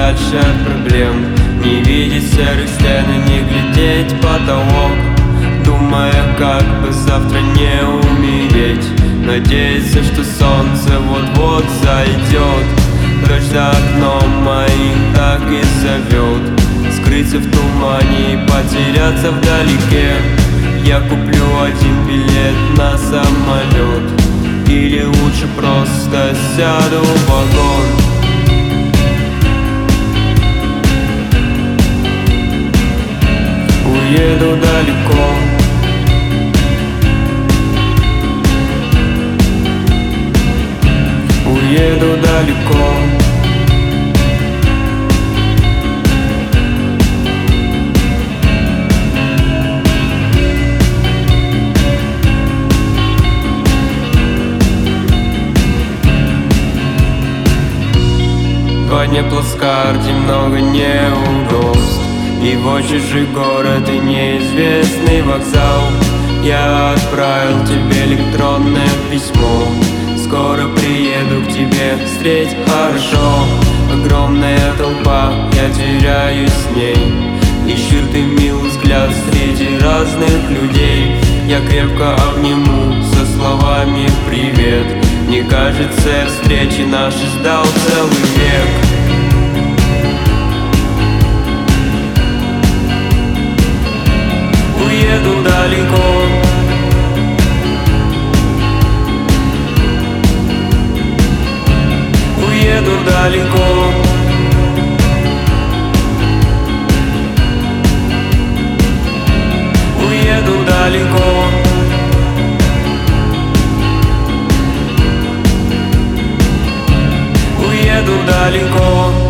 подальше от проблем, не видеть серых стен и не глядеть в потолок, думая, как бы завтра не умереть, надеяться, что солнце вот-вот зайдет. Дождь за окном моим так и зовет, скрыться в тумане и потеряться вдалеке. Я куплю один билет на самолет, или лучше просто сяду в вагон. Уеду далеко, уеду далеко. Два дня плацкарте, много неудобств, и в чужой город, и неизвестный вокзал. Я отправил тебе электронное письмо, скоро приеду к тебе, встреть хорошо. Огромная толпа, я теряюсь с ней, ищу ты милый взгляд среди разных людей. Я крепко обниму со словами «Привет». Мне кажется, встречи наши ждал целый век. Уеду далеко, уеду далеко, уеду далеко, уеду далеко.